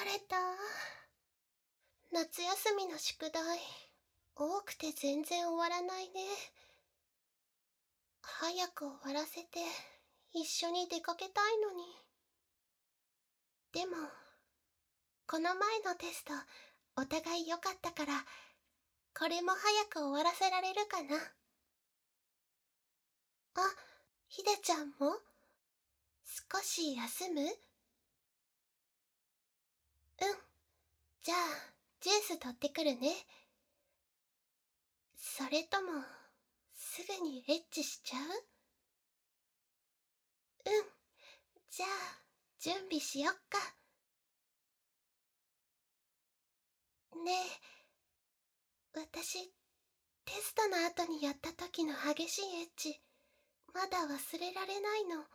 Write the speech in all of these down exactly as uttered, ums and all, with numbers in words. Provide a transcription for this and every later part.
れた。夏休みの宿題、多くて全然終わらないね。早く終わらせて、一緒に出かけたいのに。でも、この前のテスト、お互い良かったから、これも早く終わらせられるかな。あ、ひでちゃんも少し休む？うん。じゃあ、ジュース取ってくるね。それとも、すぐにエッチしちゃう？うん。じゃあ、準備しよっか。ねえ、私、テストの後にやった時の激しいエッチ、まだ忘れられないの。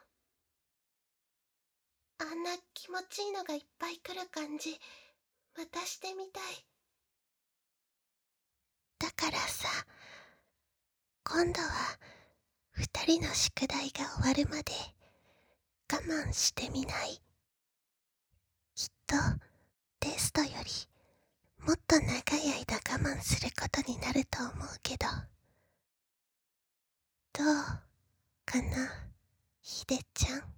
あんな気持ちいいのがいっぱい来る感じ、またしてみたい。だからさ、今度は二人の宿題が終わるまで我慢してみない？きっとテストよりもっと長い間我慢することになると思うけど、どうかな、ひでちゃん。